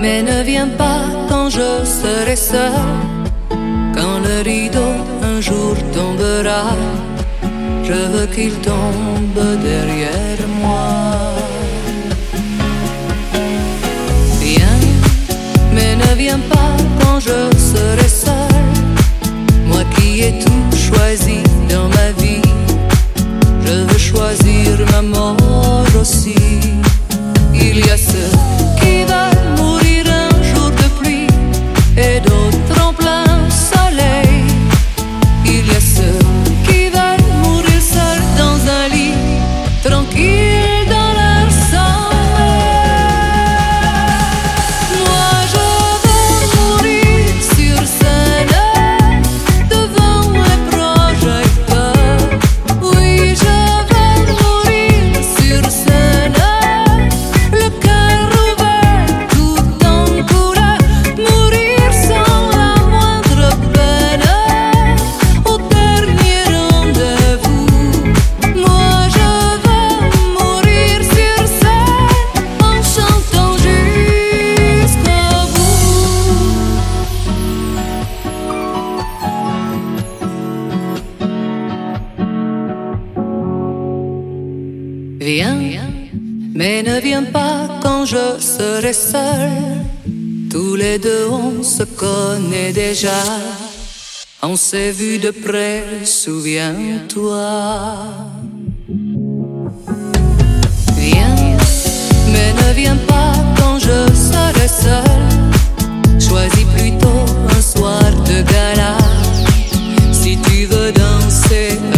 Mais ne viens pas quand je serai seul, quand le rideau un jour tombera. Je veux qu'il tombe derrière moi. Viens, mais ne viens pas quand je serai seul, moi qui ai tout choisi dans ma vie. Je veux choisir ma mort aussi. Il y a ceux qui veulent mourir un jour de pluie et d'autres en plein soleil. Il y a ceux qui veulent mourir seuls dans un lit, tranquilles dans leur sommeil. Moi je veux mourir sur scène, devant les projecteurs. Oui, je veux mourir sur scène, le cœur ouvert tout en couleur. Mourir sans la moindre peine, au dernier rendez-vous. Moi je veux mourir sur scène, en chantant jusqu'au bout. Viens, mais ne viens pas quand je serai seul. Tous les deux on se connaît déjà, on s'est vu de près, souviens-toi. Viens, mais ne viens pas quand je serai seul. Choisis plutôt un soir de gala, si tu veux danser